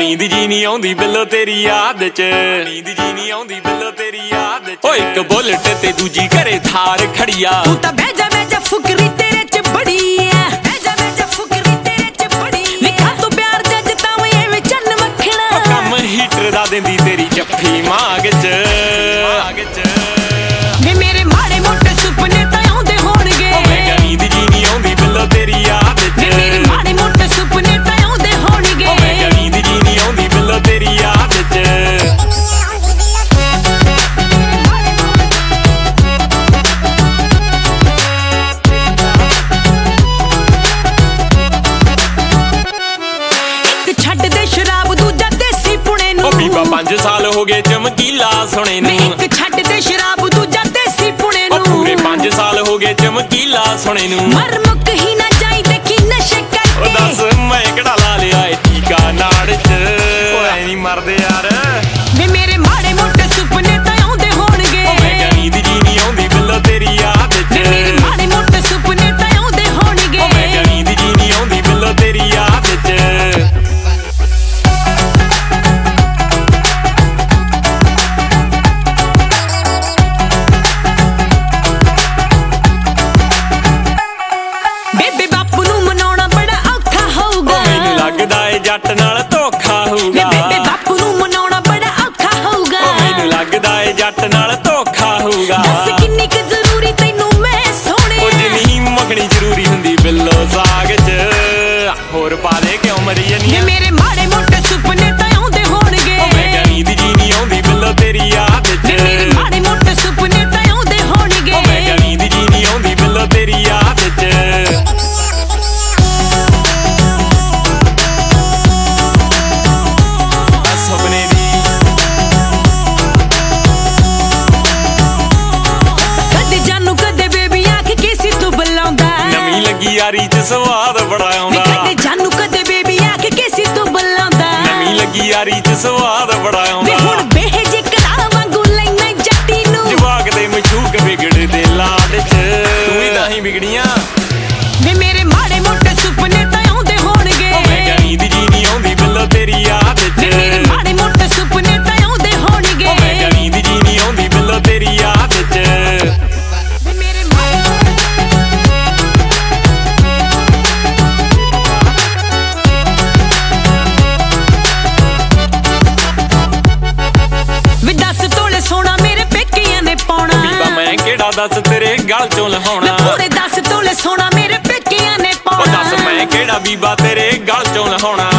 नींद जी नहीं आउंदी बिल्लो तेरी याद च, नींद जी नहीं आउंदी बिल्लो तेरी याद च। ओ इक बुलेट ते दूजी घरे थार खड़िया, तू तां बैजा बैजा फुकरी तेरे च बड़ी है, बैजा बैजा फुकरी तेरे च बड़ी लिखा तू प्यार जज तावे एवें चन्न मखना। कम हीटर दा देंदी तेरी जफ्फी माग च, माग च। वे मेरे माड़े मोटे सुपने तां आउंदे होणगे, ओ मैं क्या नींद जी नहीं आउंदी बिल्लो तेरी याद च। वे मेरे माड़े मोटे सुपने तां आउंदे होणगे, ओ मैं क्या नींद जी नहीं आउंदी बिल्लो तेरी याद च। छड्ड दे शराब दूजा देसी पुणे नूं, 5 साल हो गए चमकीला सुने नूं। एक छड्ड दे शराब दूजा देसी पुणे नूं, पूरे 5 साल हो गए चमकीला सुने नूं। मर मुक ही ना जाई देखी नशे करके। ओ दस मैं किहड़ा ला लिया ए टीका नाड़ च, ओए नहीं मरदे यार। वे मेरे माड़े मोटे सुपने तां आउंदे होणगे, ओ मैं क्या नींद जी नहीं आउंदी बिल्लो तेरी याद च। वे मेरे माड़े मोटे सुपने तां आउंदे होणगे, ओ मैं क्या नींद जी नहीं आउंदी बिल्लो तेरी याद च। जट नाल धोखा होगा, बेबे बापू नूं मनाउणा बड़ा औखा होगा। ओ मैनूं लगदा ए जट नाल धोखा होगा। दस किन्नी क जरूरी तैनूं मैं सोहणे, ओ जिन्नी मंगणी जरूरी हुंदी बिल्लो साग च, होर पा दे क्यों मरी जन्नी। वे मेरे माड़े मोटे सुपने तां आउंदे होणगे, ओ मैं क्या नींद जी नहीं आउंदी बिल्लो तेरी याद च। वे मेरे माड़े मोटे सुपने तां आउंदे होणगे, ओ मैं क्या नींद जी नहीं आउंदी बिल्लो तेरी याद च। यारी च स्वाद बड़ा आउंदा, कदे जानू कदे बेबी आख के सी तू बुलांदा। नवीं लगी यारी च स्वाद बड़ा आउंदा, वे हुण बेहजे करा वांगू लैना जट्टी नूं। जवाक दे मशूक बिगड़दे लाड च, तू ही तां ही बिगड़ियां। वे मेरे माड़े मोटे सुपने तां आउंदे होणगे, ओ मैं क्या नींद जी नहीं आउंदी बिल्लो तेरी याद च। वे मेरे माड़े मोटे सुपने तां आउंदे होणगे, ओ मैं क्या नींद जी नहीं आउंदी बिल्लो तेरी याद च। सोना मेरे पेकियां ने पाउणा, बीबा मैं केड़ा दस तेरे गल चों लहाउणा। पूरे 10 तोले सोना मेरे पेकियां ने पाउणा। ओ दस मैं केड़ा बीबा तेरे गल चों लहाउणा।